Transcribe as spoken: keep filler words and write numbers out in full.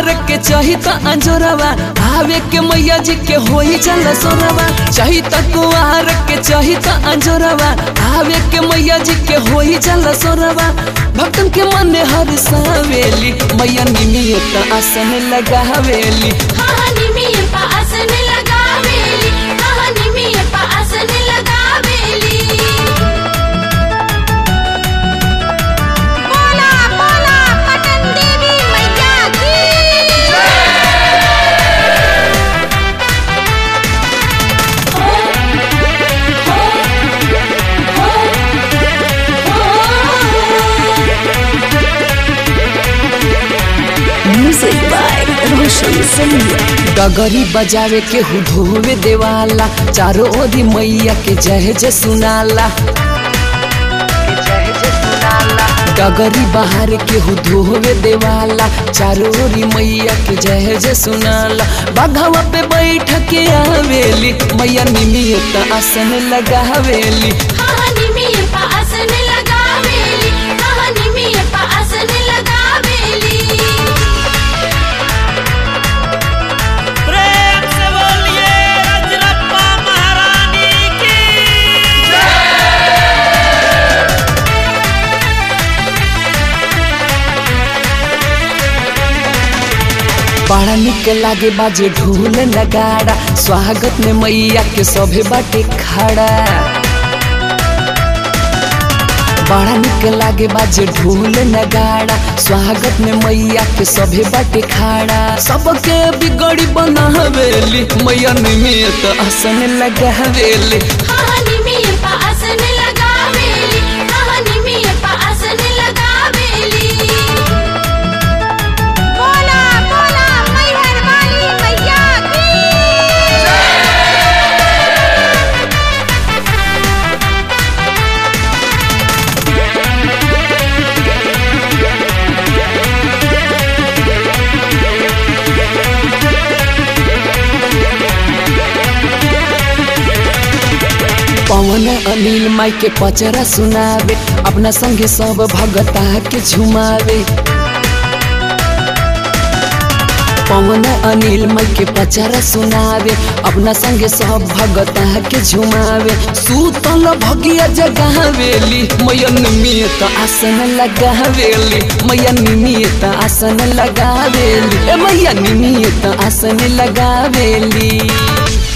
के चाही त अंजोरवा आवे के मैया जी के होई चल सोरवा चाही त कुआर के चाही त अंजोरवा आवे के मैया जी के होई चल सोरवा भक्तन के मन हर सावेली मैया निमियत आसन लगावेली हाँ निमियत आसन लगावेली हाँ निमियत आसन लगावेली बोला बोला पटन देवी मैया की म्यूजिक बाय रोशन सैया। डगरी बजावे के हु धोवे देवाला चारों ओरी मैया के जय जय सुनाला डगरी बाहर के हु धोवे देवाला चारों ओरी मैया के जय जय सुनाला बाघावा पे बैठ के आवेली मैया निमियत आसन लगावेली हाँ निमियत आसन लगावेली हाँ निमियत आसन लगावेली प्रेम से बोलिए रजरप्पा महारानी की बड़ा निक लागे बाजे ढोल नगाड़ा स्वागत में मैया के सभे बाटे खड़ा बड़ा निक लागे बाजे ढोल नगाड़ा स्वागत में मैया के सभे बाटे खड़ा सबके बिगड़ी बनावेली मैया निमियत आसन लगावेली हाँ निमियत आसन लगावेली हाँ निमियत आसन लगावेली बोला बोला मैहर वाली मैया की पवन अनिल माई के पचरा सुनावे अपना संगे सब भगता के झुमावे पवन अनिल माई के पचरा सुनावे अपना संगे सब भगता के झुमावे सूतल भगिया जगावेली मैया निमियत आसन लगावेली मैया निमियत आसन लगावेली ए मैया निमियत आसन लगावेली।